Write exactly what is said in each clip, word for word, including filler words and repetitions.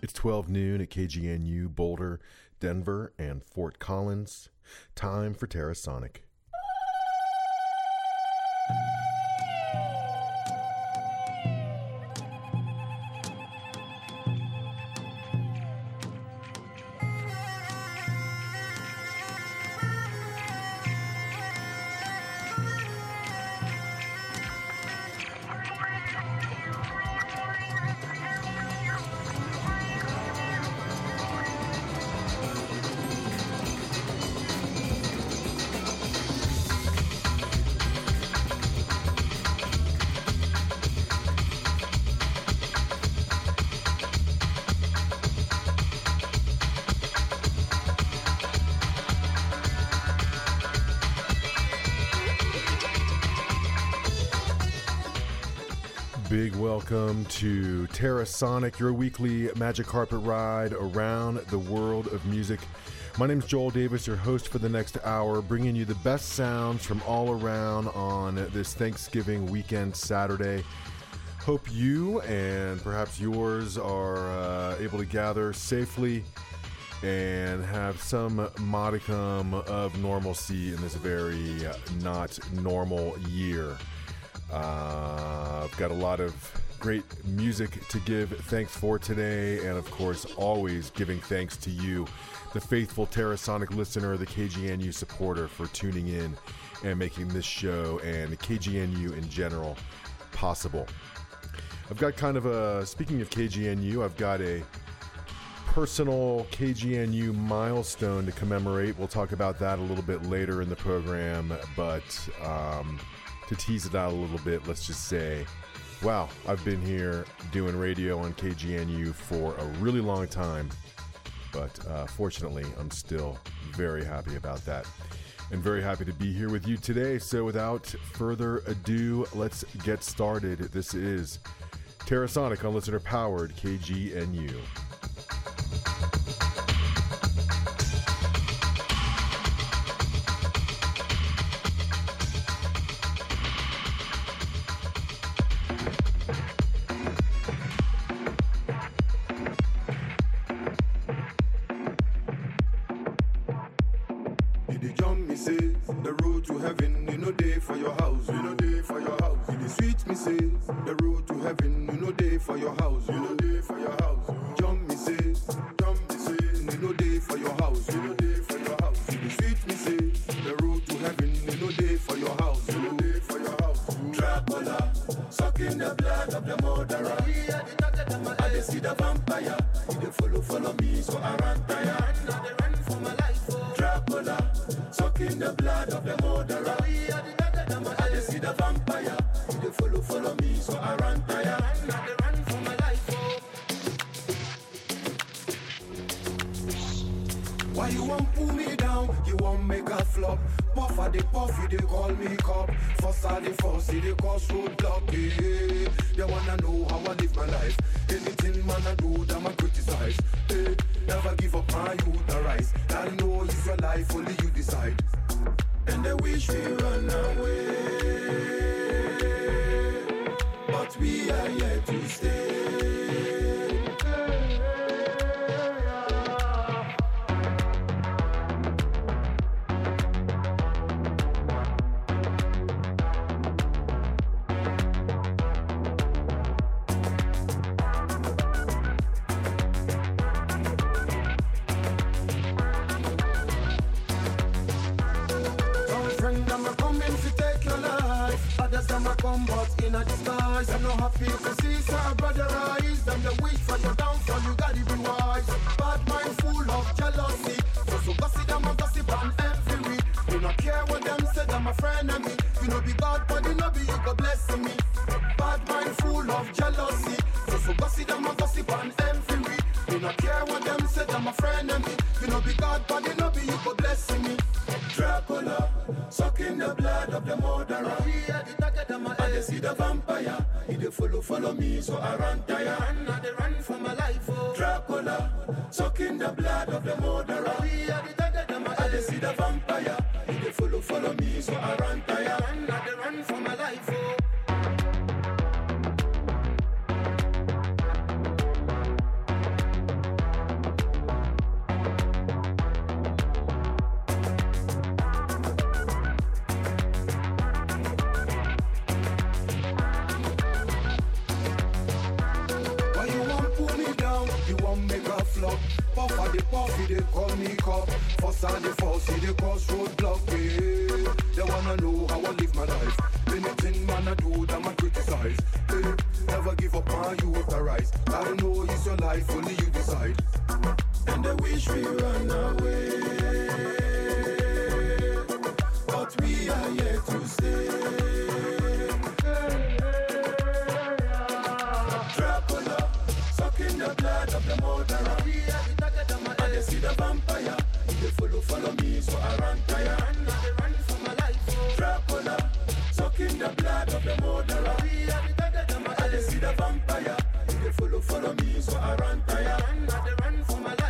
It's twelve noon at K G N U, Boulder, Denver, and Fort Collins. Time for Terrasonic. Big welcome to Terrasonic, your weekly magic carpet ride around the world of music. My name is Joel Davis, your host for the next hour, bringing you the best sounds from all around on this Thanksgiving weekend Saturday. Hope you and perhaps yours are uh, able to gather safely and have some modicum of normalcy in this very uh, not normal year. Uh, I've got a lot of great music to give thanks for today, and of course, always giving thanks to you, the faithful Terrasonic listener, the K G N U supporter, for tuning in and making this show and K G N U in general possible. I've got kind of a, speaking of K G N U, I've got a personal K G N U milestone to commemorate. We'll talk about that a little bit later in the program, but um, to tease it out a little bit, let's just say, wow, I've been here doing radio on K G N U for a really long time, but uh, fortunately, I'm still very happy about that and very happy to be here with you today. So without further ado, let's get started. This is Terrasonic on listener-powered K G N U. up. Puff of the puffy, they call me cop. Fuss on the fussy, the crossroad block me. They wanna know how I live my life. Anything man I do, them I criticize. Hey, never give up on you with the rise. I know it's your life, only you decide. And they wish we run away, but we are yet to stay. Dracula, sucking the blood of the murderer. And they see the vampire. They follow, follow me, so I run tire. Run for my life. Dracula, sucking the blood of the murderer. And they see the vampire. They follow, follow me, so I run tire. Run for my life.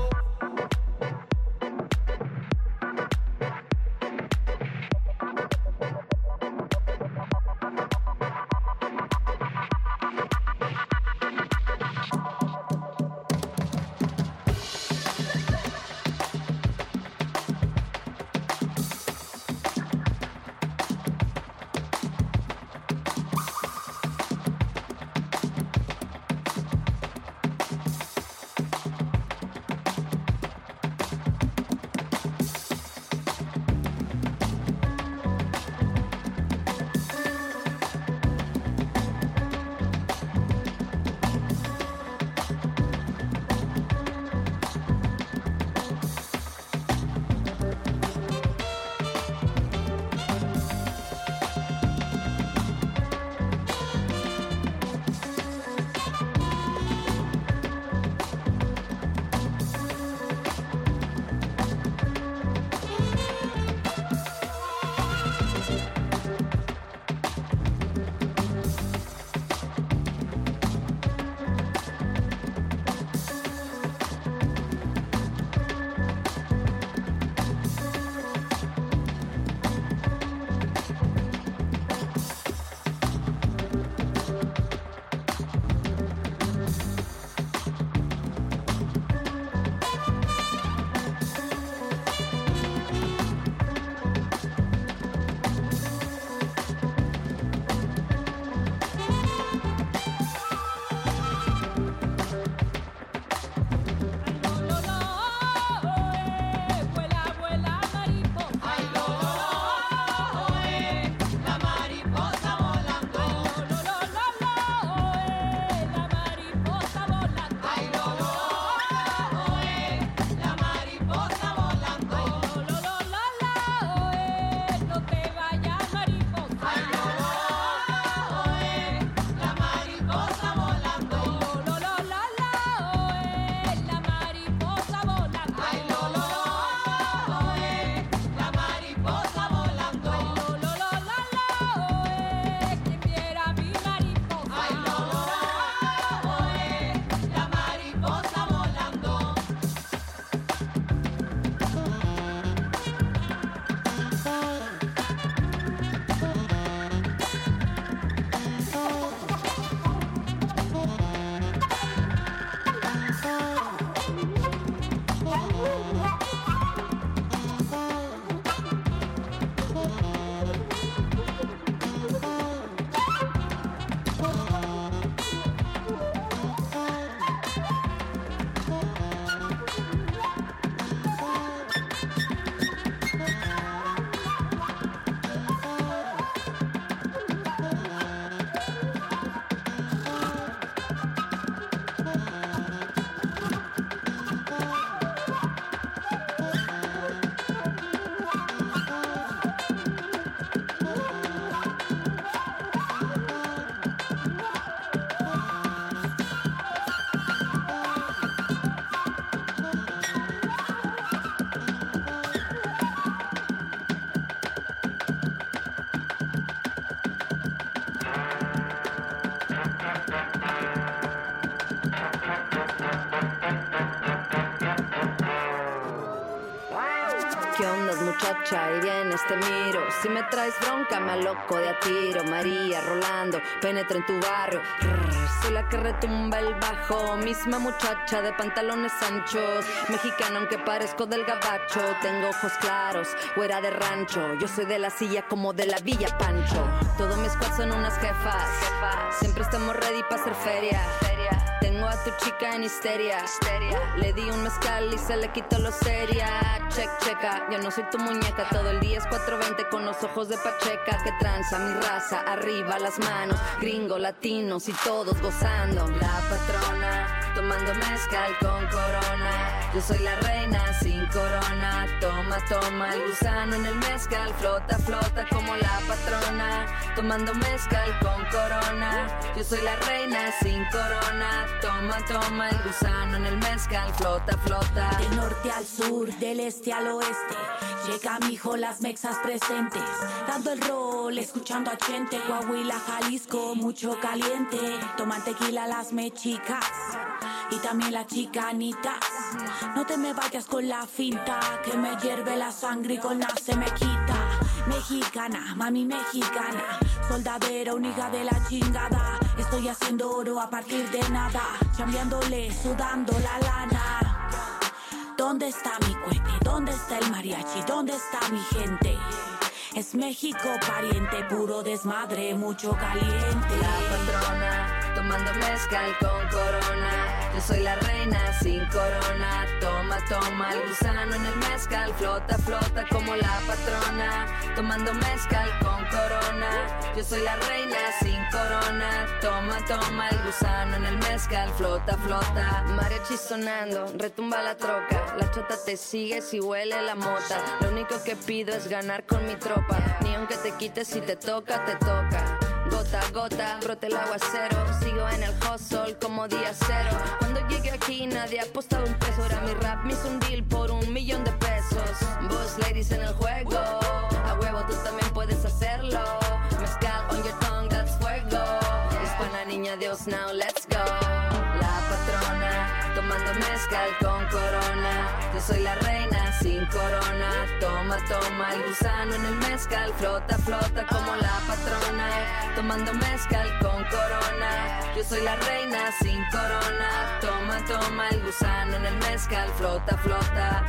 ¿Qué ondas, muchacha? Y vienes, te miro. Si me traes bronca, me aloco de a tiro. María, Rolando, penetra en tu barrio. Rrr, soy la que retumba el bajo. Misma muchacha de pantalones anchos. Mexicana aunque parezco del gabacho. Tengo ojos claros, güera de rancho. Yo soy de la silla como de la Villa Pancho. Todos mis squad son unas jefas. Siempre estamos ready para hacer feria. Tengo a tu chica chica en histeria. histeria. Le di un mezcal y se le quitó lo seria. Check, checa, yo no soy tu muñeca. Todo el día es cuatro veinte con los ojos de Pacheca. Que tranza mi raza, arriba las manos. Gringo, latinos y todos gozando. La patrona, tomando mezcal con corona. Yo soy la reina sin corona. Toma, toma el gusano en el mezcal. Flota, flota como la patrona. Tomando mezcal con corona. Yo soy la reina sin corona. Toma, toma el gusano en el mezcal. Flota, flota. Del norte al sur, del este al oeste. Llega mijo, las mexas presentes. Dando el rol, escuchando a Chente. Coahuila, Jalisco, mucho caliente. Toman tequila las mechicas y también las chicanitas. No te me vayas con la finta, que me hierve la sangre y con la se me quita. Mexicana, mami mexicana, soldadera, única de la chingada. Estoy haciendo oro a partir de nada, chambeándole, sudando la lana. ¿Dónde está mi cohete? ¿Dónde está el mariachi? ¿Dónde está mi gente? Es México pariente, puro desmadre, mucho caliente. La patrona, tomando mezcal con corona. Yo soy la reina sin corona. Toma, toma el gusano en el mezcal. Flota, flota como la patrona. Tomando mezcal con corona. Yo soy la reina sin corona. Toma, toma el gusano en el mezcal. Flota, flota. Mariachi sonando, retumba la troca. La chota te sigue si huele la mota. Lo único que pido es ganar con mi tropa. Ni aunque te quites, si te toca, te toca. Gota a gota, brote el aguacero. Sigo en el hustle como día cero. Cuando llegué aquí nadie apostaba un peso. Era mi rap, me hizo un deal por un millón de pesos. Boss ladies en el juego. A huevo tú también puedes hacerlo. Mezcal on your tongue, that's fuego. Hispana niña Dios, now let's go. La patrona, tomando mezcal con corona. Yo soy la reina sin corona. Toma, toma el gusano en el mezcal. Flota, flota como la patrona. Tomando mezcal con corona. Yo soy la reina sin corona. Toma, toma el gusano en el mezcal. Flota, flota.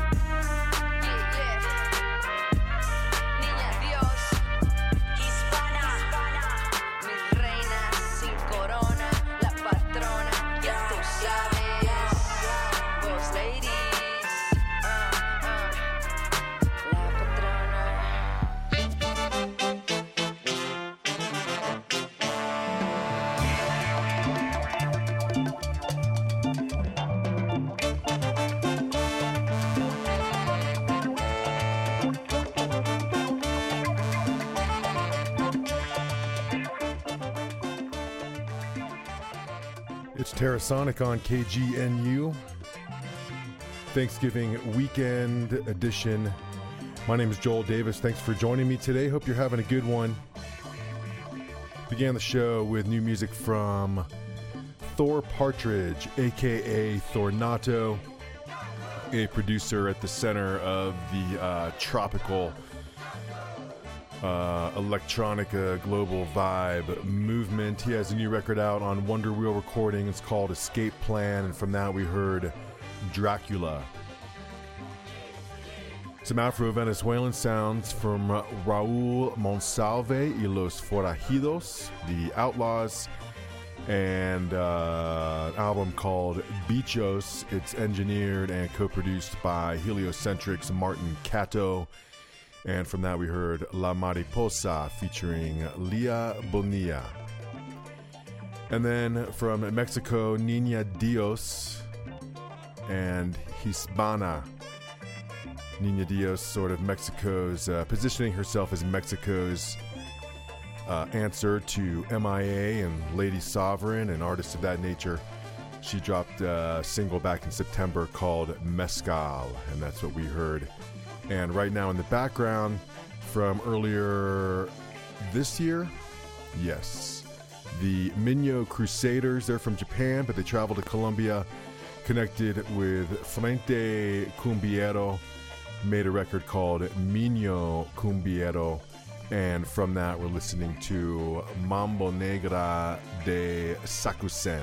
It's Terrasonic on K G N U. Thanksgiving weekend edition. My name is Joel Davis. Thanks for joining me today. Hope you're having a good one. Began the show with new music from Thor Partridge, aka Thornato, a producer at the center of the uh, tropical Uh, electronica global vibe movement. He has a new record out on Wonder Wheel Recording. It's called Escape Plan, and from that we heard Dracula. Some Afro-Venezuelan sounds from Raúl Monsalve y Los Forajidos, the Outlaws, and uh, an album called Bichos. It's engineered and co-produced by Heliocentric's Martin Cato. And from that we heard La Mariposa featuring Lia Bonilla. And then from Mexico, Niña Dios and Hispana. Niña Dios, sort of Mexico's, uh, positioning herself as Mexico's uh, answer to M I A and Lady Sovereign and artists of that nature. She dropped a single back in September called Mezcal, and that's what we heard. And right now in the background from earlier this year, yes, the Minyo Crusaders. They're from Japan, but they traveled to Colombia, connected with Frente Cumbiero, made a record called Minyo Cumbiero. And from that, we're listening to Mambo Negra de Sakusen.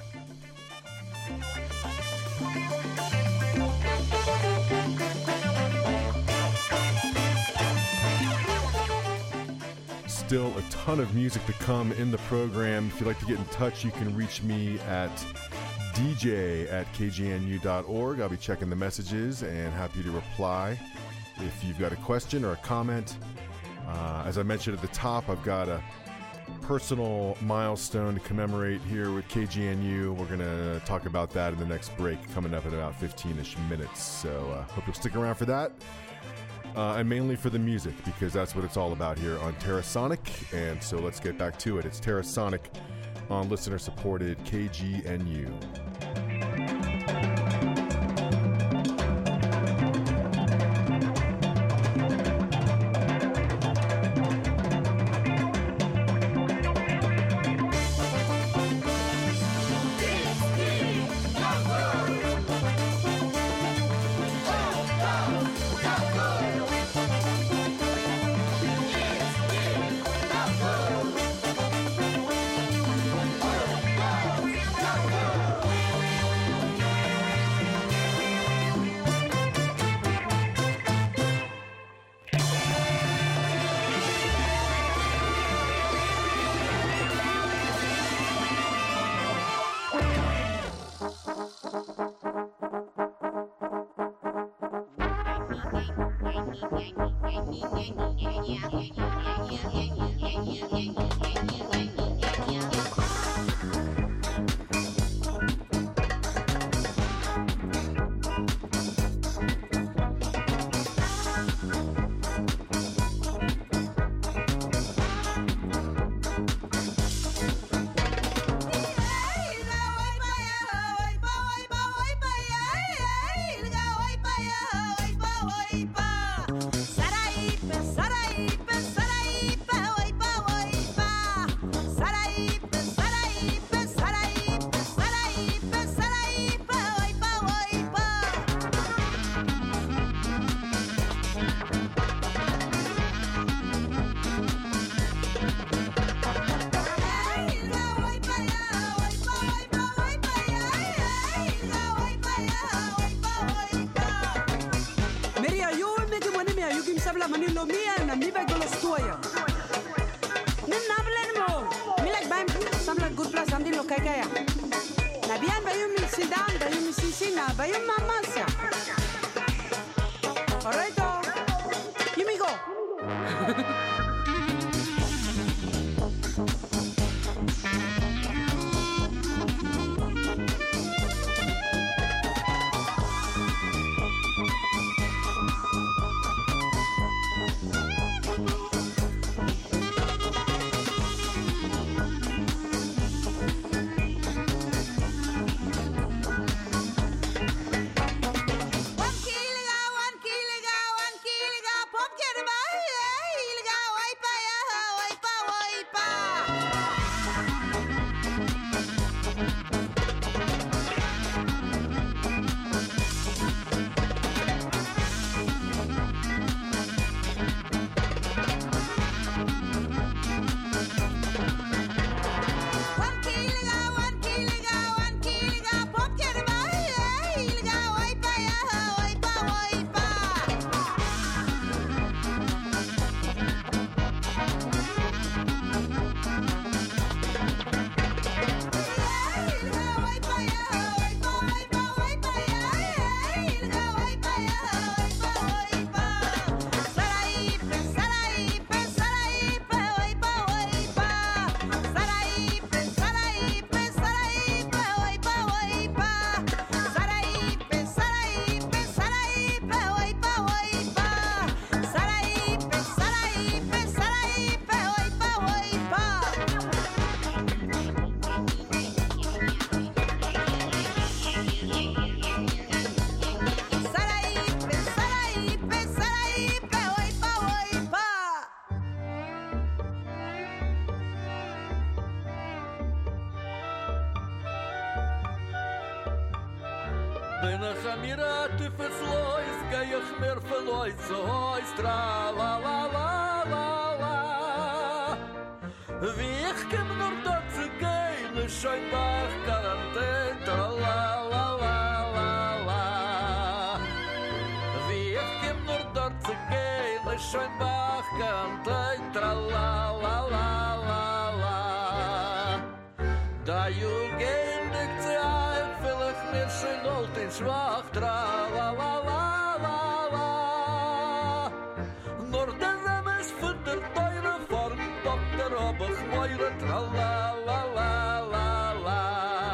Still a ton of music to come in the program. If you'd like to get in touch, you can reach me at D J at K G N U dot org. I'll be checking the messages and happy to reply if you've got a question or a comment. Uh, as I mentioned at the top, I've got a personal milestone to commemorate here with K G N U. We're going to talk about that in the next break coming up in about fifteen-ish minutes. So uh, hope you'll stick around for that. Uh, and mainly for the music, because that's what it's all about here on Terrasonic. And so let's get back to it. It's Terrasonic on listener-supported K G N U. Da you gain the mir schön alt in schwach, tra la la la la la. Nur der Remes von der teure Form, Doktor Obach Moire, tra la la la la la.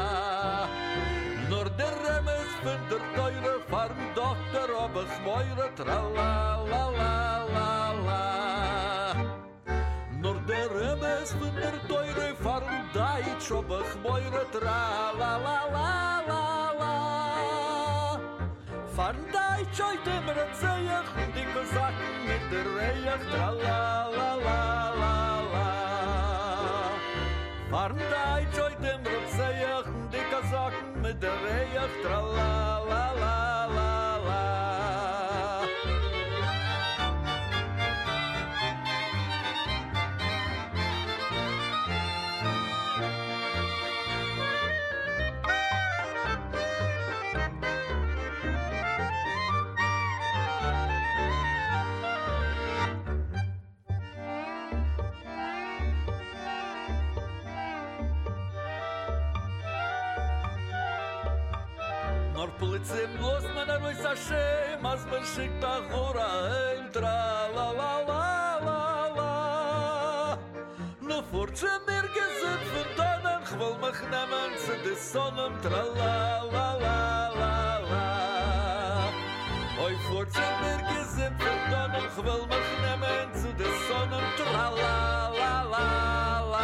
Nur der Remes von der teure Form, Doktor Obach Moire, tra la la la la la. Nur der Remes von der teure Form, Deutsch Obach Moire, tra la la la la la. Van Deutsch heute immer erzählen, die Kosaken mit der Reich, tra la la la la la. Van Deutsch heute immer erzählen, die Kosaken mit der Reich, tra la la la la la. Polizim los man er weiß a Shem, as man schickt a Chura heim, tra la la la la la. No fortje mir gesund von Tonnen, ich will mich nehmen zu des Sonnen, tra la la la la la. Oi fortje mir gesund von Tonnen, ich will mich nehmen zu des Sonnen, tra la la la la la.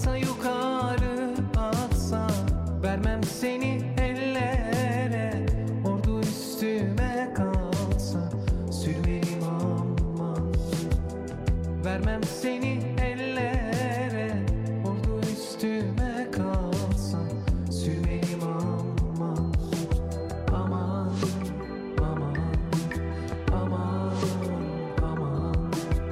Atsa yukarı atsa, vermem seni ellere. Ordu üstüme kalsa, sürmeliyim aman. Vermem seni ellere, ordu üstüme kalsa, sürmeliyim aman. Aman, aman, aman, aman.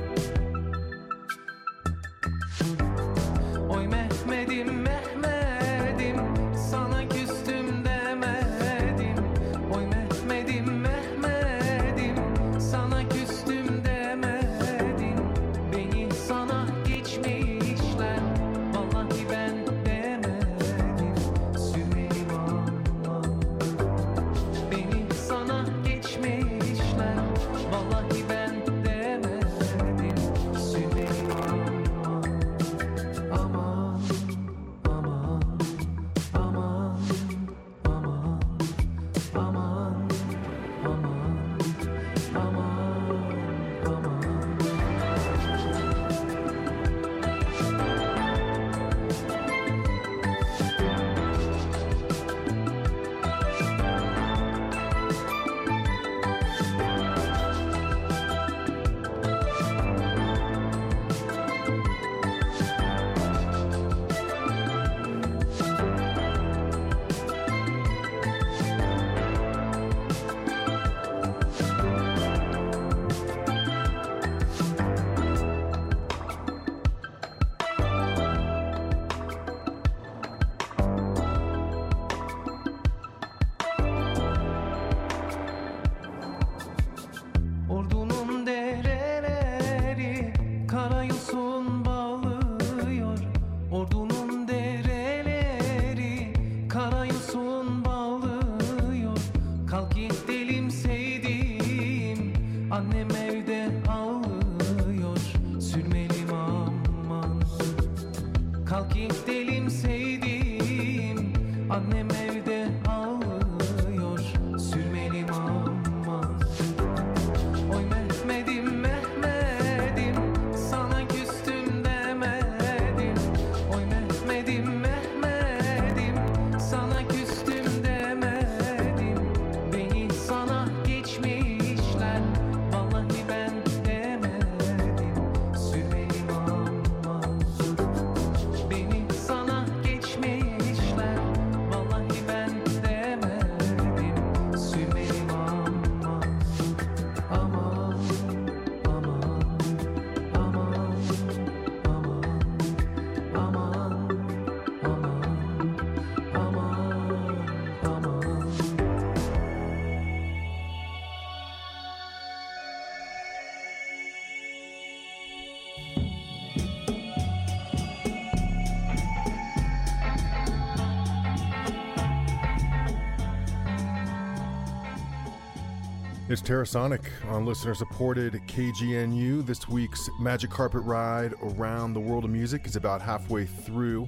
Oy Mehmet'im, Mehmet'im, sana küstüm demedim. Oy Mehmet'im, Mehmet'im, sana küstüm demedim. Beni sana geçmişler, vallahi ben demedim. Sürmeliyim aman. Beni sana geçmişler, vallahi ben demedim. Sürmeliyim aman. Aman, aman, aman, aman, aman, aman, aman, aman. Ordunun dereleri karayosun bağlıyor. Ordunun dereleri karayosun bağlıyor. Kalk gidelim sevdiğim, annem evde ağlıyor. Sürmeliyim aman. Kalk gidelim sevdiğim, annem evde ağlıyor. Sürmeliyim aman. Oy Mehmet'im, Mehmet'im, sana küstüm demedim. Oy Mehmet'im, Mehmet'im, sana küstüm demedim. Beni sana geçmişler, vallahi ben demedim. Sürmeliyim aman. Beni sana geçmişler, vallahi ben demedim. Sürmeliyim aman. Aman, aman, aman, aman, aman, aman, aman, aman. It's Terrasonic on listener-supported K G N U. This week's Magic Carpet Ride Around the World of Music is about halfway through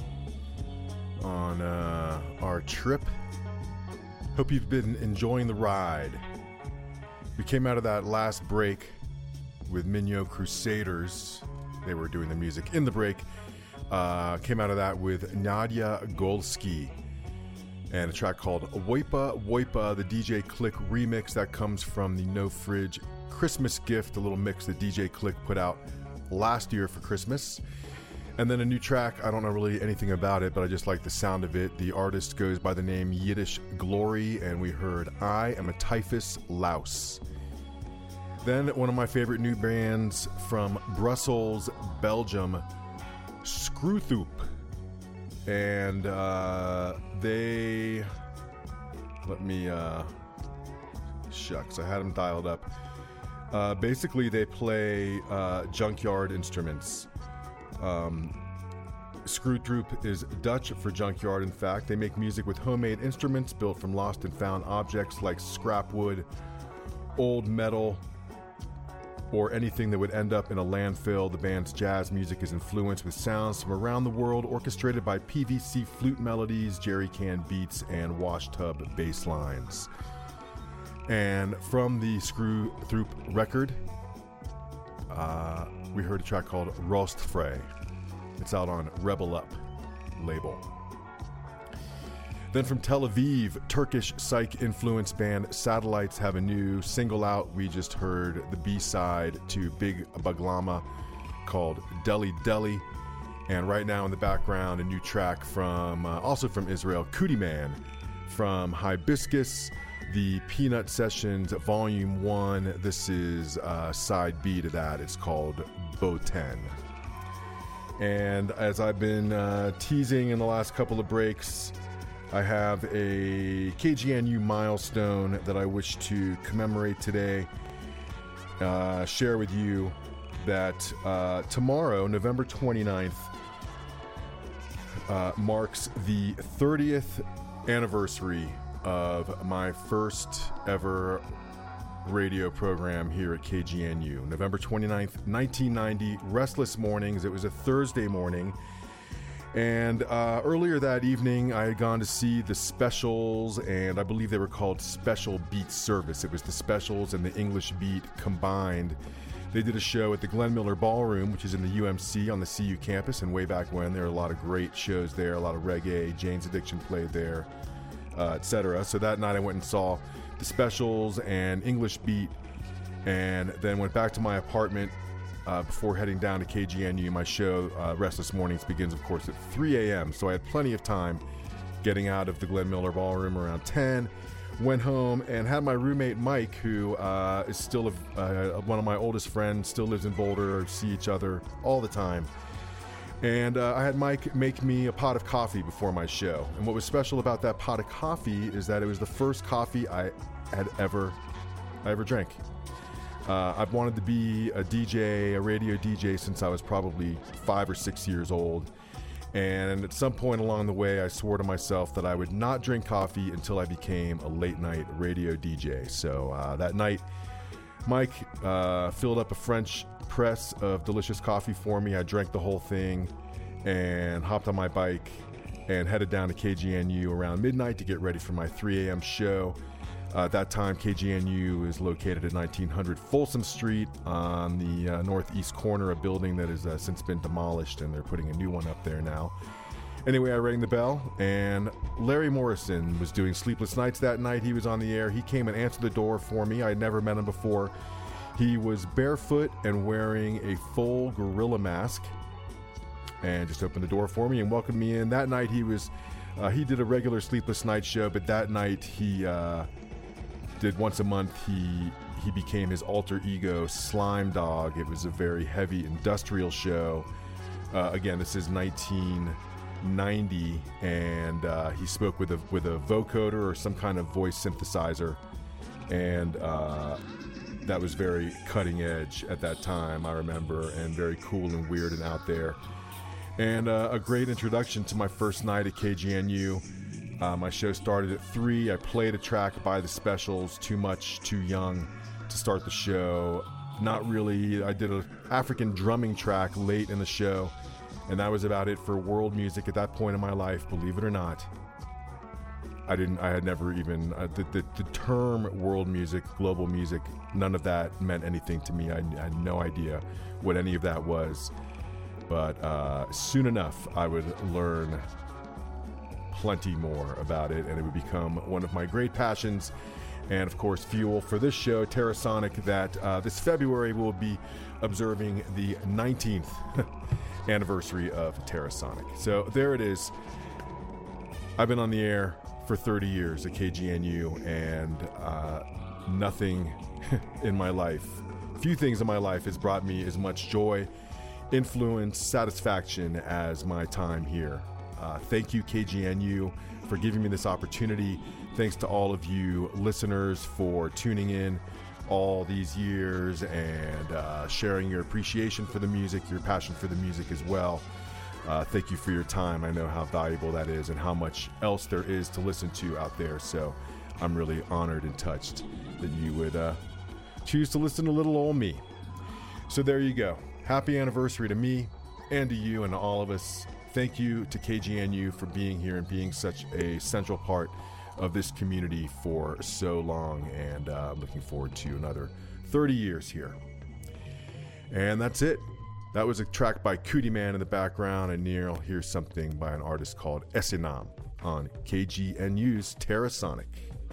on uh, our trip. Hope you've been enjoying the ride. We came out of that last break with Minyo Crusaders. They were doing the music in the break. Uh, came out of that with Nadia Golsky and a track called Woipa Woipa, the D J Click remix that comes from the No Fridge Christmas Gift, a little mix that D J Click put out last year for Christmas. And then a new track, I don't know really anything about it, but I just like the sound of it. The artist goes by the name Yiddish Glory, and we heard I Am a Typhus Louse. Then one of my favorite new bands from Brussels, Belgium, Screwthoop. And uh, they, let me, uh, shucks, I had them dialed up. Uh, basically, they play uh, junkyard instruments. Um, Screwthoop is Dutch for junkyard, in fact. They make music with homemade instruments built from lost and found objects like scrap wood, old metal, or anything that would end up in a landfill. The band's jazz music is influenced with sounds from around the world, orchestrated by P V C flute melodies, jerry can beats, and wash tub bass lines. And from the Screwthoop record, uh, we heard a track called Rostfrei. It's out on Rebel Up label. Then from Tel Aviv, Turkish psych influence band Satellites have a new single out. We just heard the B-side to Big Baglama called Deli Deli. And right now in the background, a new track from, uh, also from Israel, Cootie Man from Hibiscus, the Peanut Sessions Volume one. This is uh, side B to that. It's called Bo ten. And as I've been uh, teasing in the last couple of breaks, I have a K G N U milestone that I wish to commemorate today. Uh, share with you that uh, tomorrow, November twenty-ninth, uh, marks the thirtieth anniversary of my first ever radio program here at K G N U. November twenty-ninth, nineteen ninety, Restless Mornings. It was a Thursday morning. And uh, earlier that evening, I had gone to see the Specials, and I believe they were called Special Beat Service. It was the Specials and the English Beat combined. They did a show at the Glenn Miller Ballroom, which is in the U M C on the C U campus, and way back when, there were a lot of great shows there, a lot of reggae, Jane's Addiction played there, uh, et cetera. So that night I went and saw the Specials and English Beat, and then went back to my apartment Uh, before heading down to K G N U. My show, uh, Restless Mornings, begins, of course, at three a.m., so I had plenty of time getting out of the Glenn Miller Ballroom around ten. Went home and had my roommate, Mike, who uh, is still a, uh, one of my oldest friends, still lives in Boulder, see each other all the time. And uh, I had Mike make me a pot of coffee before my show. And what was special about that pot of coffee is that it was the first coffee I had ever, I ever drank. Uh, I've wanted to be a D J, a radio D J, since I was probably five or six years old. And at some point along the way, I swore to myself that I would not drink coffee until I became a late-night radio D J. So uh, that night, Mike uh, filled up a French press of delicious coffee for me. I drank the whole thing and hopped on my bike and headed down to K G N U around midnight to get ready for my three a.m. show. Uh, at that time, K G N U is located at nineteen hundred Folsom Street on the uh, northeast corner, a building that has uh, since been demolished, and they're putting a new one up there now. Anyway, I rang the bell, and Larry Morrison was doing Sleepless Nights that night. He was on the air. He came and answered the door for me. I had never met him before. He was barefoot and wearing a full gorilla mask, and just opened the door for me and welcomed me in. That night, he was uh, he did a regular Sleepless Night show, but that night he uh, did once a month. He he became his alter ego, Slime Dog. It was a very heavy industrial show. Uh, again, this is nineteen ninety, and uh, he spoke with a with a vocoder or some kind of voice synthesizer, and uh, that was very cutting edge at that time, I remember, and very cool and weird and out there. And uh, a great introduction to my first night at K G N U. Uh, my show started at three. I played a track by the Specials, Too Much, Too Young, to start the show. Not really. I did an African drumming track late in the show, and that was about it for world music at that point in my life, believe it or not. I didn't, I had never even, uh, the, the, the term world music, global music, none of that meant anything to me. I, I had no idea what any of that was. But uh, soon enough, I would learn plenty more about it, and it would become one of my great passions, and of course fuel for this show, Terrasonic, that uh, this February will be observing the nineteenth anniversary of Terrasonic. So there it is. I've been on the air for thirty years at K G N U, and uh, nothing in my life, few things in my life has brought me as much joy, influence, satisfaction as my time here. Uh, thank you, K G N U, for giving me this opportunity. Thanks to all of you listeners for tuning in all these years and uh, sharing your appreciation for the music, your passion for the music as well. Uh, thank you for your time. I know how valuable that is and how much else there is to listen to out there. So I'm really honored and touched that you would uh, choose to listen to little old me. So there you go. Happy anniversary to me and to you and to all of us. Thank you to K G N U for being here and being such a central part of this community for so long, and uh, I'm looking forward to another thirty years here. And that's it. That was a track by Cootie Man in the background, and Neil hears something by an artist called Esinam on K G N U's Terrasonic.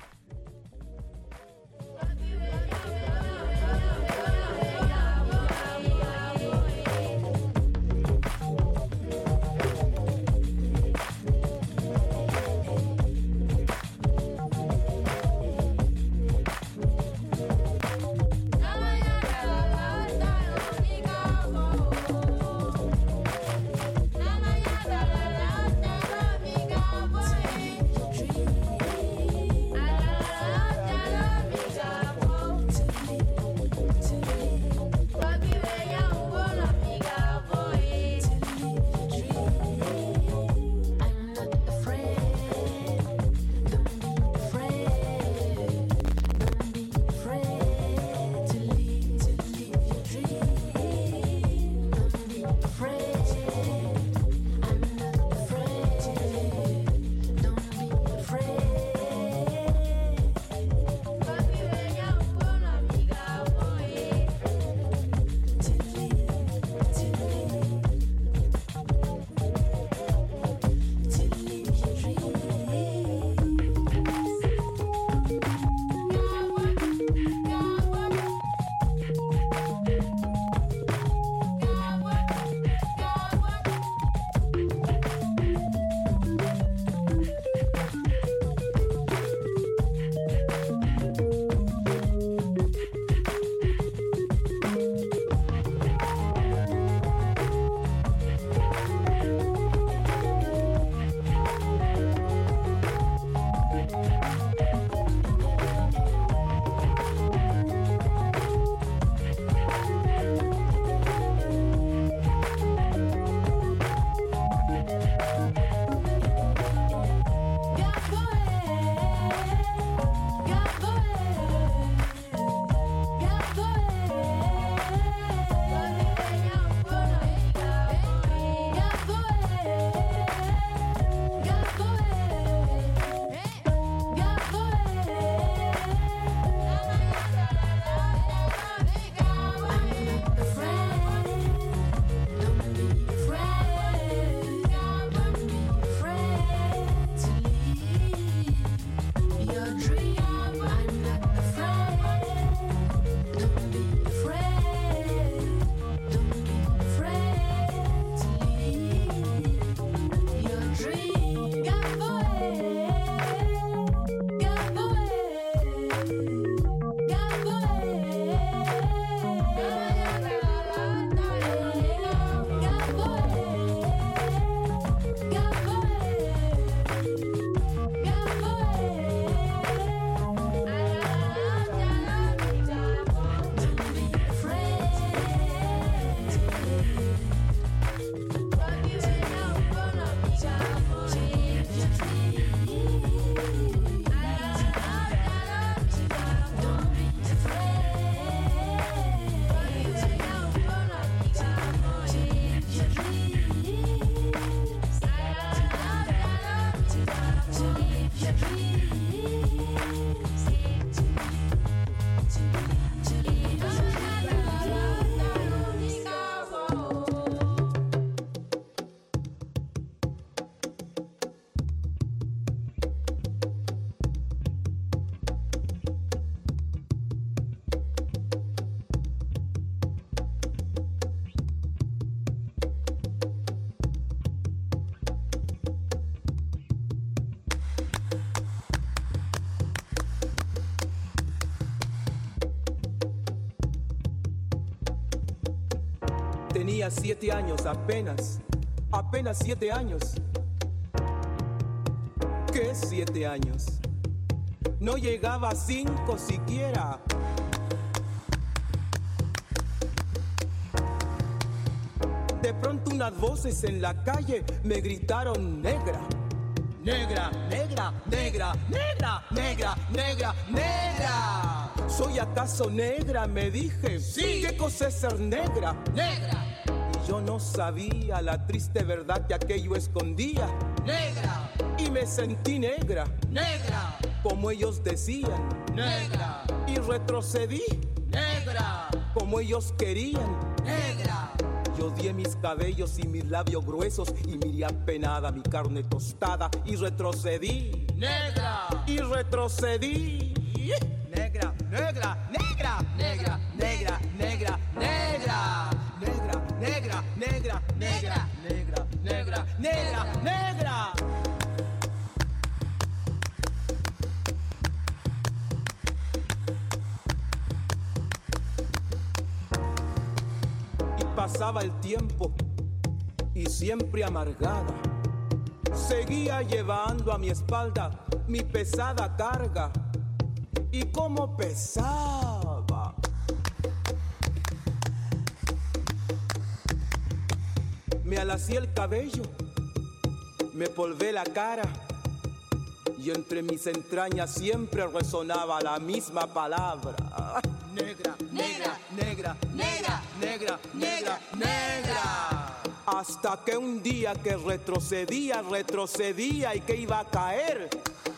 Tenía siete años apenas, apenas siete años. ¿Qué siete años? No llegaba a cinco siquiera. De pronto unas voces en la calle me gritaron negra. Negra, negra, negra, negra, negra, negra, negra. ¿Soy acaso negra? Me dije. Sí. ¿Qué cosa es ser negra? Negra. Y yo no sabía la triste verdad que aquello escondía. Negra. Y me sentí negra. Negra. Como ellos decían. Negra. Y retrocedí. Negra. Como ellos querían. Negra. Yo di mis cabellos y mis labios gruesos y miré apenada mi carne tostada y retrocedí. Negra. Y retrocedí. Negra, negra, negra, negra, negra, negra, negra. Negra, negra, negra, negra, negra, negra, negra, negra. Y pasaba el tiempo y siempre amargada seguía llevando a mi espalda mi pesada carga. Y cómo pesaba. Me alacié el cabello, me polvé la cara y entre mis entrañas siempre resonaba la misma palabra. Negra, negra, negra, negra, negra, negra, negra. Hasta que un día que retrocedía, retrocedía y que iba a caer.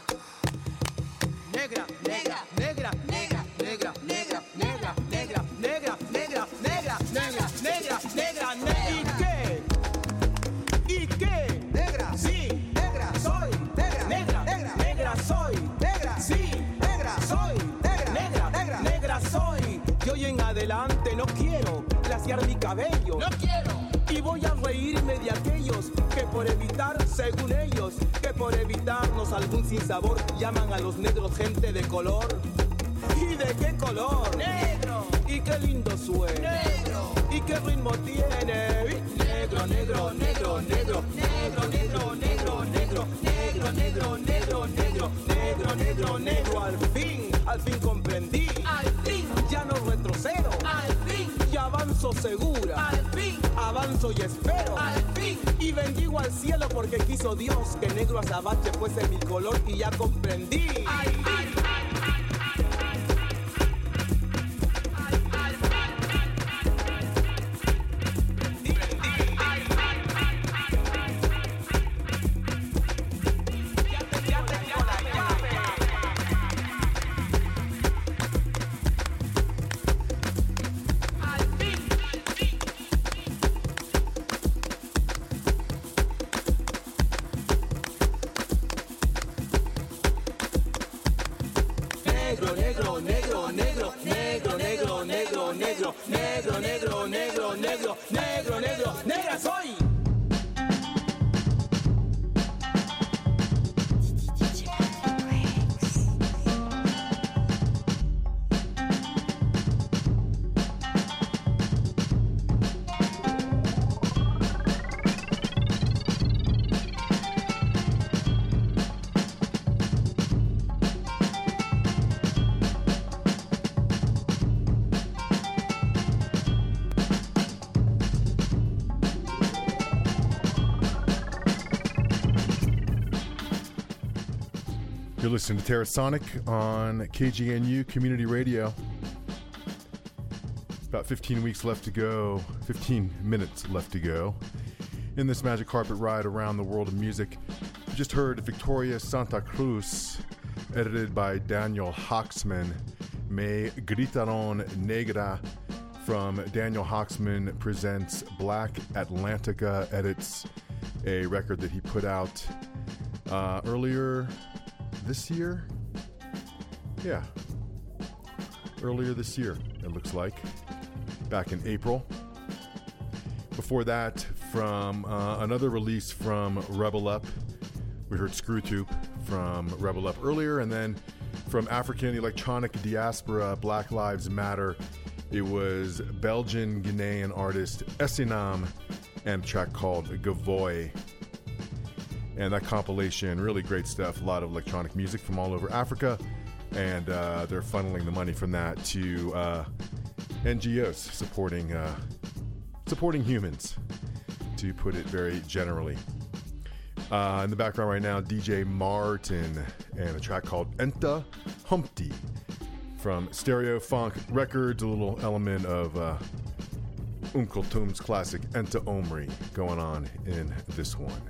Negra, negra, negra, negra, negra, negra, negra, negra, negra, negra, negra, negra, negra, negra, negra. ¿Y qué? ¿Y qué? Negra, sí, negra, soy, negra, negra, negra, negra soy, negra, sí, negra, soy, negra, negra, negra, negra soy. Y hoy en adelante no quiero glaciar mi cabello. No quiero. Y voy a reírme de aquellos que por evitar, según ellos, que por evitarnos algún sinsabor llaman a los negros gente de color. ¿Y de qué color? Negro. ¿Y qué lindo suena? Negro. ¿Y qué ritmo tiene? Negro, negro, negro, negro, negro, negro, negro, negro, negro, negro, negro, negro, negro, negro, negro. Al fin, al fin comprendí. Al fin. Ya no retrocedo. Al fin. Y avanzo segura. Al fin. Avanzo y espero. Al fin. Y bendigo al cielo porque quiso Dios que negro azabache fuese mi color y ya comprendí. Al fin. You're listening to Terrasonic on K G N U Community Radio. About fifteen weeks left to go, fifteen minutes left to go in this magic carpet ride around the world of music. You just heard Victoria Santa Cruz, edited by Daniel Hawksman, Me Gritaron Negra, from Daniel Hawksman Presents Black Atlantica Edits, a record that he put out uh, earlier this year? Yeah. Earlier this year, it looks like. Back in April. Before that, from uh, another release from Rebel Up, we heard Screw Tube from Rebel Up earlier, and then from African Electronic Diaspora Black Lives Matter, it was Belgian Ghanaian artist Essinam and a track called Gavoy. And that compilation, really great stuff. A lot of electronic music from all over Africa. And uh, they're funneling the money from that to uh, N G Os supporting uh, supporting humans, to put it very generally. Uh, in the background right now, D J Martin and a track called Enta Humpty from Stereo Funk Records, a little element of uh, Uncle Tum's classic Enta Omri going on in this one.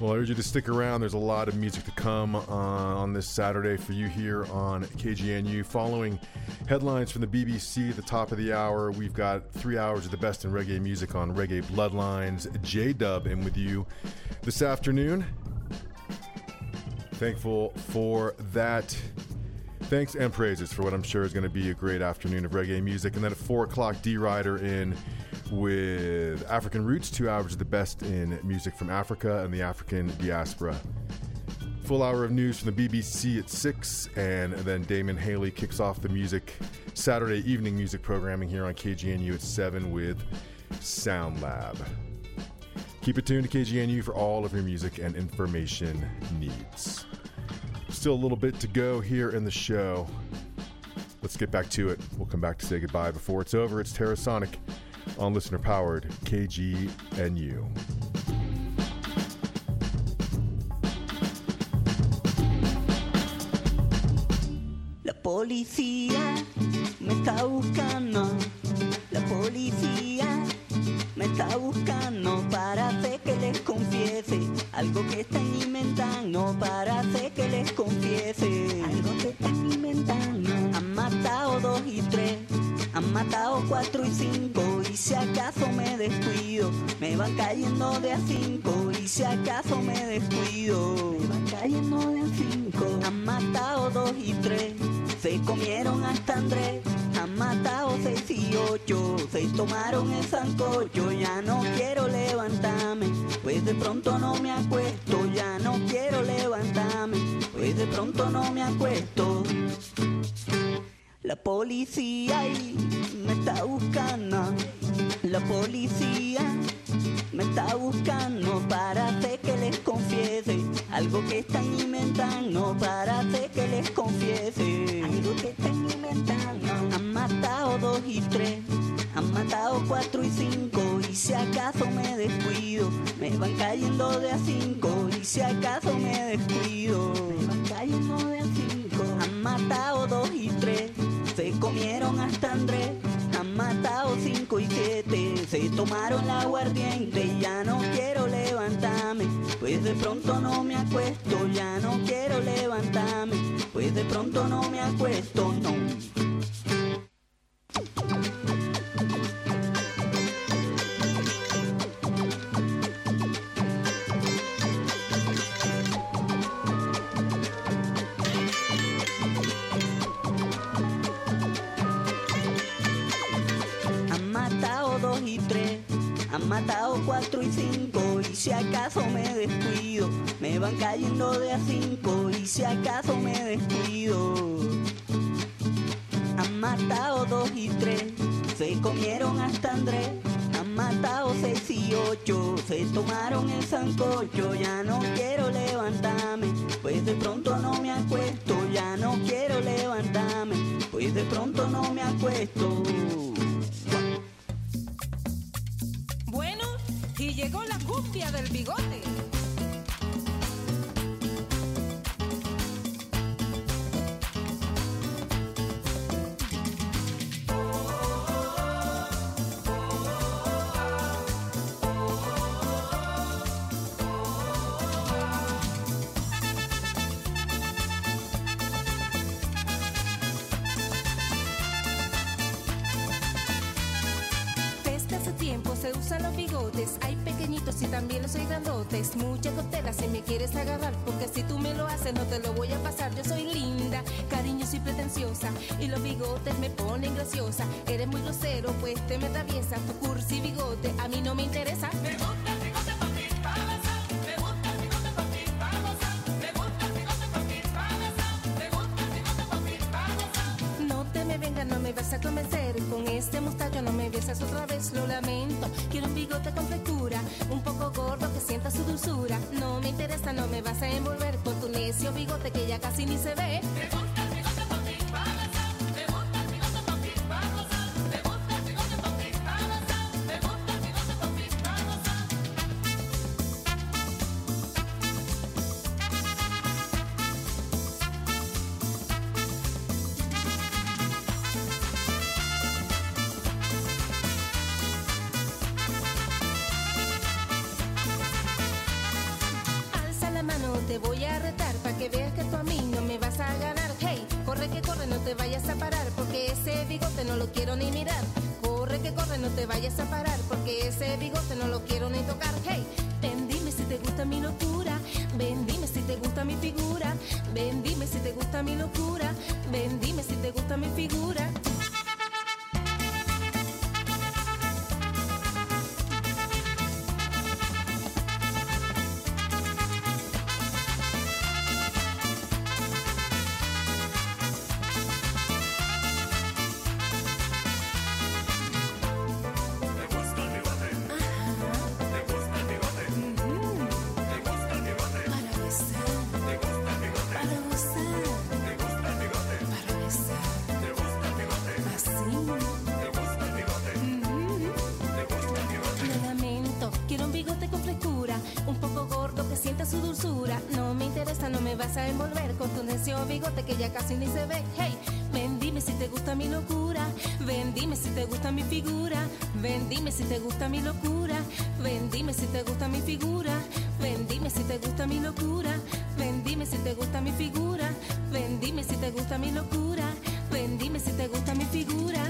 Well, I urge you to stick around. There's a lot of music to come uh, on this Saturday for you here on K G N U. Following headlines from the B B C at the top of the hour, we've got three hours of the best in reggae music on Reggae Bloodlines. J-Dub in with you this afternoon. Thankful for that. Thanks and praises for what I'm sure is going to be a great afternoon of reggae music. And then at four o'clock, D-Rider in with African Roots, two hours of the best in music from Africa and the African diaspora. Full hour of news from the B B C at six, and then Damon Haley kicks off the music Saturday evening music programming here on K G N U at seven with Sound Lab. Keep it tuned to K G N U for all of your music and information needs. Still a little bit to go here in the show. Let's get back to it. We'll come back to say goodbye. Before it's over, it's Terrasonic on listener-powered K G N U. La policía me está buscando. La policía me está buscando para hacer que les confiese algo que están inventando, para hacer que les confiese algo que están inventando. Han matado dos y tres, han matado cuatro y cinco, y si acaso me descuido, me van cayendo de a cinco, y si acaso me descuido, me van cayendo de a cinco. Han matado dos y tres, se comieron hasta Andrés. Han matado seis y ocho, se tomaron el sancocho. Ya no quiero levantarme, pues de pronto no me acuesto. Ya no quiero levantarme, pues de pronto no me acuesto. La policía ahí me está buscando. La policía me está buscando para hacer que les confiese algo que están inventando, para hacer que les confiese algo que están inventando. Han matado dos y tres, han matado cuatro y cinco, y si acaso me descuido, me van cayendo de a cinco, y si acaso me descuido, me van cayendo de a cinco. Han matado dos y tres, se comieron hasta Andrés. Han matado cinco y siete, se tomaron la aguardiente. Ya no quiero levantarme, pues de pronto no me acuesto. Ya no quiero levantarme, pues de pronto no me acuesto, no. Han matado cuatro y cinco, y si acaso me descuido, me van cayendo de a cinco, y si acaso me descuido. Han matado dos y tres, se comieron hasta Andrés. Han matado seis y ocho, se tomaron el sancocho. Ya no quiero levantarme, pues de pronto no me acuesto. Ya no quiero levantarme, pues de pronto no me acuesto. Y llegó la cumbia del bigote. Se usan los bigotes, hay pequeñitos y también los hay grandotes. Muchas costelas si me quieres agarrar, porque si tú me lo haces no te lo voy a pasar. Yo soy linda, cariñosa y pretenciosa, y los bigotes me ponen graciosa. Eres muy grosero, pues te me atraviesa. Tu cursi bigote a mí no me interesa. Me gusta el bigote pa' mí, para besar. Me gusta el bigote pa' mí, para gozar. Me gusta el bigote pa' mí, para besar. Me gusta el bigote pa' mí, para gozar. No te me vengas, no me vas a convencer. Con este mostacho no me besas otra vez, lo lamento. Quiero un bigote con frescura, un poco gordo que sienta su dulzura. No me interesa, no me vas a envolver con tu necio bigote que ya casi ni se ve. Me gusta el bigote pa' mí, para besar. Me gusta el bigote pa' mí, para gozar. Me gusta el bigote pa' mí, para besar. Me gusta el bigote pa' mí, para gozar. te voy a retar para que veas que tú a mí no me vas a ganar. Hey, corre que corre, no te vayas a parar, porque ese bigote no lo quiero ni mirar. Corre que corre, no te vayas a parar, porque ese bigote no lo quiero ni tocar. Hey, ven, dime si te gusta mi locura, ven, dime si te gusta mi figura, ven, dime si te gusta mi locura, ven, dime si te gusta mi figura. Bigote que ya casi ni se ve. Hey, ven, dime si te gusta mi locura, ven, dime si te gusta mi figura, ven, dime si te gusta mi locura, ven, dime si te gusta mi figura, ven, dime si te gusta mi locura, ven, dime si te gusta mi figura, ven, dime si te gusta mi locura, ven, dime si te gusta mi figura.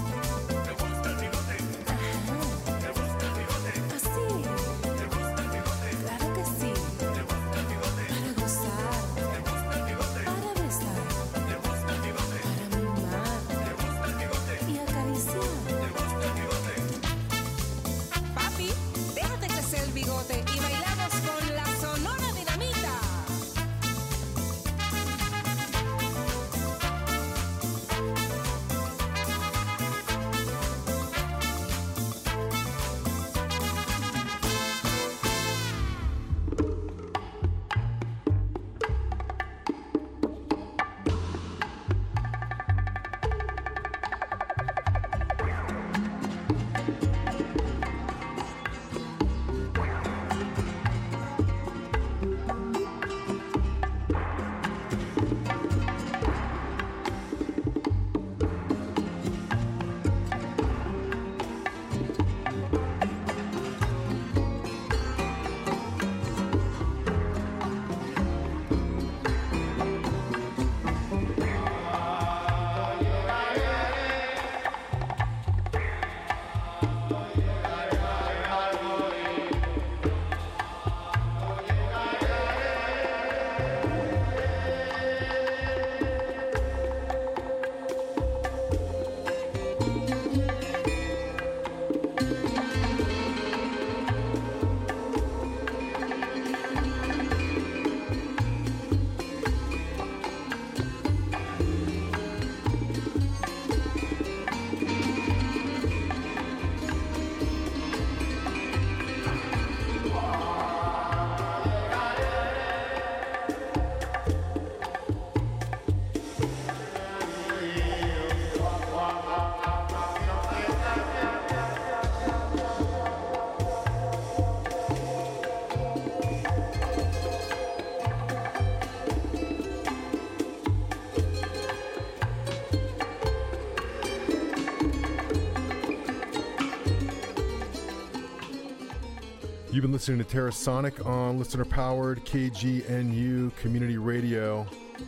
You've been listening to Terrasonic on listener-powered K G N U Community Radio.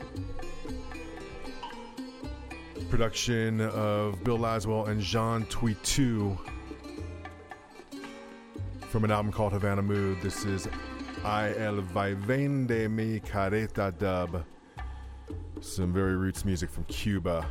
Production of Bill Laswell and Jean Twitou from an album called Havana Mood. This is I El Vaivén de Mi Careta Dub. Some very roots music from Cuba.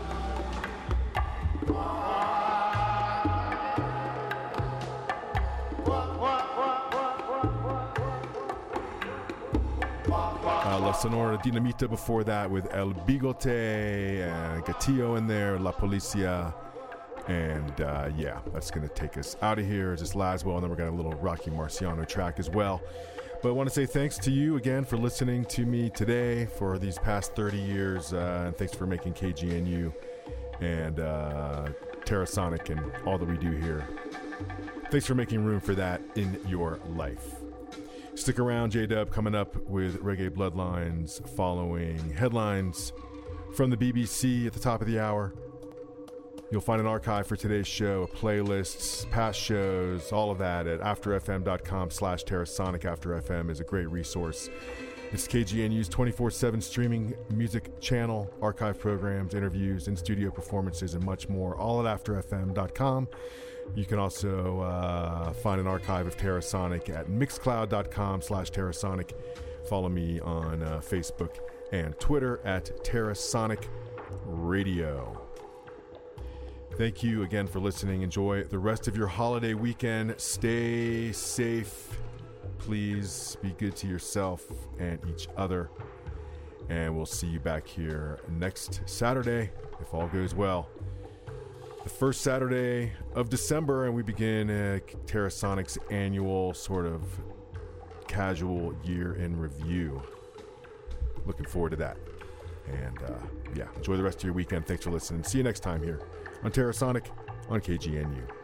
Uh, La Sonora Dinamita before that with El Bigote and Gatillo in there, La Policia. And uh, yeah, that's going to take us out of here. It's just Laswell, and then we're going to have a little Rocky Marciano track as well. But I want to say thanks to you again for listening to me today for these past thirty years. Uh, and thanks for making K G N U and uh, Terrasonic and all that we do here. Thanks for making room for that in your life. Stick around, J-Dub coming up with Reggae Bloodlines following headlines from the B B C at the top of the hour. You'll find an archive for today's show, playlists, past shows, all of that at afterfm.com slash Terrasonic. After F M is a great resource It's K G N U's twenty-four seven streaming music channel, archive programs, interviews, in-studio performances, and much more, all at after f m dot com. You can also uh, find an archive of Terrasonic at mixcloud.com slash Terrasonic. Follow me on uh, Facebook and Twitter at Terrasonic Radio. Thank you again for listening. Enjoy the rest of your holiday weekend. Stay safe. Please be good to yourself and each other. And we'll see you back here next Saturday, if all goes well. The first Saturday of December, and we begin uh, Terrasonic's annual sort of casual year in review. Looking forward to that. And uh, yeah, enjoy the rest of your weekend. Thanks for listening. See you next time here on Terrasonic on K G N U.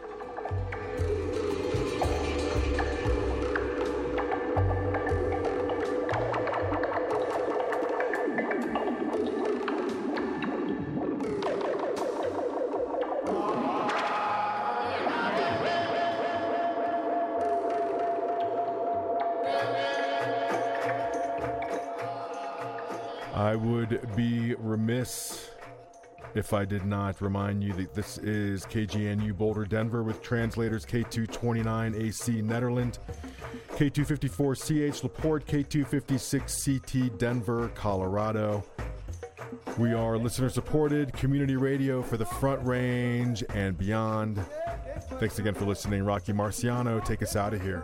I would be remiss if I did not remind you that this is K G N U Boulder, Denver, with translators K two twenty-nine A C Netherlands, K two fifty-four C H LaPorte, K two fifty-six C T Denver, Colorado. We are listener-supported community radio for the Front Range and beyond. Thanks again for listening. Rocky Marciano, take us out of here.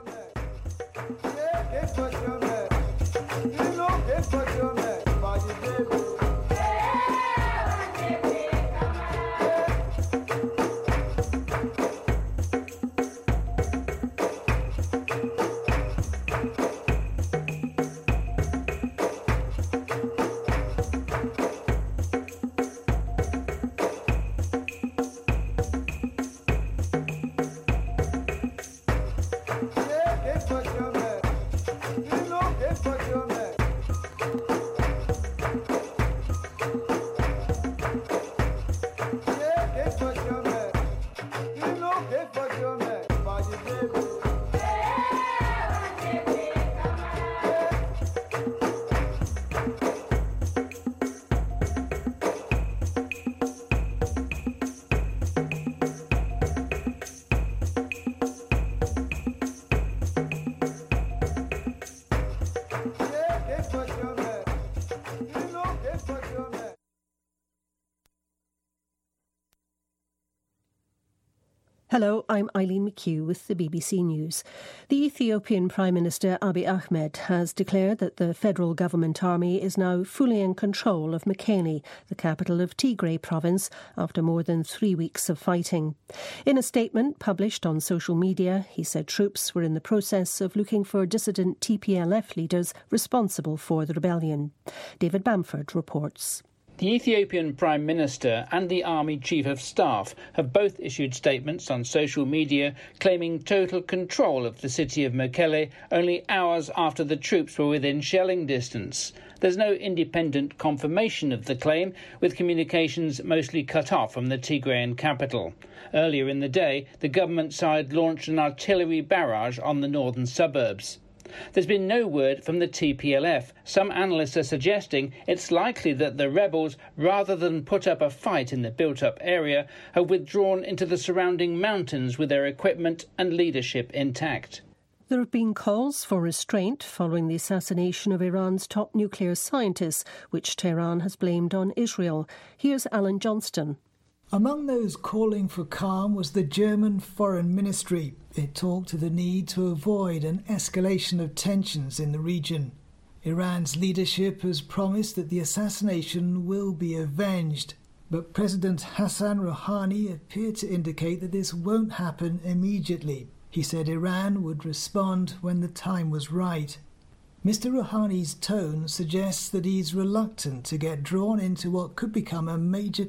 Hello, I'm Eileen McHugh with the B B C News. The Ethiopian Prime Minister Abiy Ahmed has declared that the federal government army is now fully in control of Mekele, the capital of Tigray province, after more than three weeks of fighting. In a statement published on social media, he said troops were in the process of looking for dissident T P L F leaders responsible for the rebellion. David Bamford reports. The Ethiopian Prime Minister and the Army Chief of Staff have both issued statements on social media claiming total control of the city of Mekele only hours after the troops were within shelling distance. There's no independent confirmation of the claim, with communications mostly cut off from the Tigrayan capital. Earlier in the day, the government side launched an artillery barrage on the northern suburbs. There's been no word from the T P L F. Some analysts are suggesting it's likely that the rebels, rather than put up a fight in the built-up area, have withdrawn into the surrounding mountains with their equipment and leadership intact. There have been calls for restraint following the assassination of Iran's top nuclear scientists, which Tehran has blamed on Israel. Here's Alan Johnston. Among those calling for calm was the German Foreign Ministry. It talked of the need to avoid an escalation of tensions in the region. Iran's leadership has promised that the assassination will be avenged, but President Hassan Rouhani appeared to indicate that this won't happen immediately. He said Iran would respond when the time was right. Mister Rouhani's tone suggests that he's reluctant to get drawn into what could become a major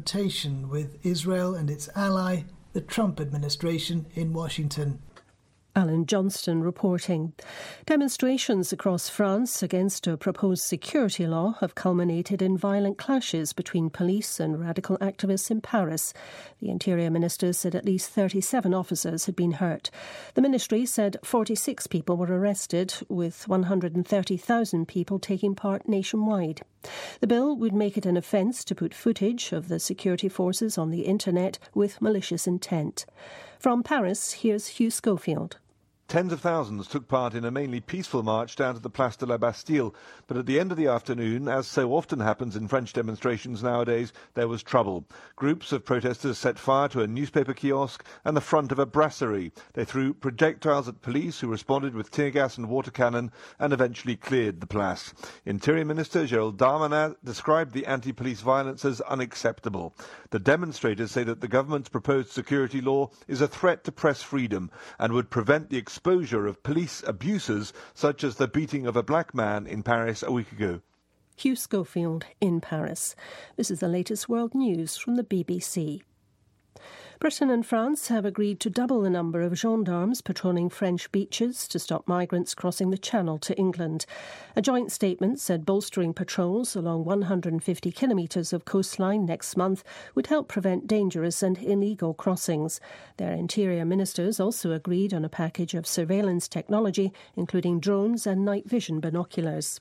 confrontation with Israel and its ally, the Trump administration in Washington. Alan Johnston reporting. Demonstrations across France against a proposed security law have culminated in violent clashes between police and radical activists in Paris. The Interior Minister said at least thirty-seven officers had been hurt. The ministry said forty-six people were arrested, with one hundred thirty thousand people taking part nationwide. The bill would make it an offence to put footage of the security forces on the internet with malicious intent. From Paris, here's Hugh Schofield. Tens of thousands took part in a mainly peaceful march down to the Place de la Bastille, but at the end of the afternoon, as so often happens in French demonstrations nowadays, there was trouble. Groups of protesters set fire to a newspaper kiosk and the front of a brasserie. They threw projectiles at police, who responded with tear gas and water cannon and eventually cleared the place. Interior Minister Gérald Darmanin described the anti-police violence as unacceptable. The demonstrators say that the government's proposed security law is a threat to press freedom and would prevent the exposure of police abuses such as the beating of a black man in Paris a week ago. Hugh Schofield in Paris. This is the latest world news from the B B C. Britain and France have agreed to double the number of gendarmes patrolling French beaches to stop migrants crossing the Channel to England. A joint statement said bolstering patrols along one hundred fifty kilometres of coastline next month would help prevent dangerous and illegal crossings. Their interior ministers also agreed on a package of surveillance technology, including drones and night vision binoculars.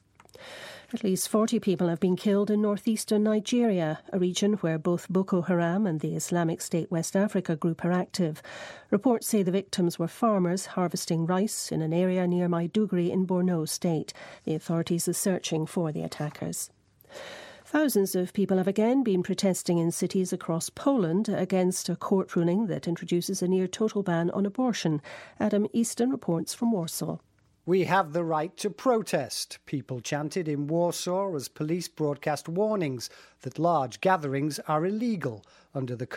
At least forty people have been killed in northeastern Nigeria, a region where both Boko Haram and the Islamic State West Africa group are active. Reports say the victims were farmers harvesting rice in an area near Maiduguri in Borno State. The authorities are searching for the attackers. Thousands of people have again been protesting in cities across Poland against a court ruling that introduces a near-total ban on abortion. Adam Easton reports from Warsaw. We have the right to protest, people chanted in Warsaw as police broadcast warnings that large gatherings are illegal under the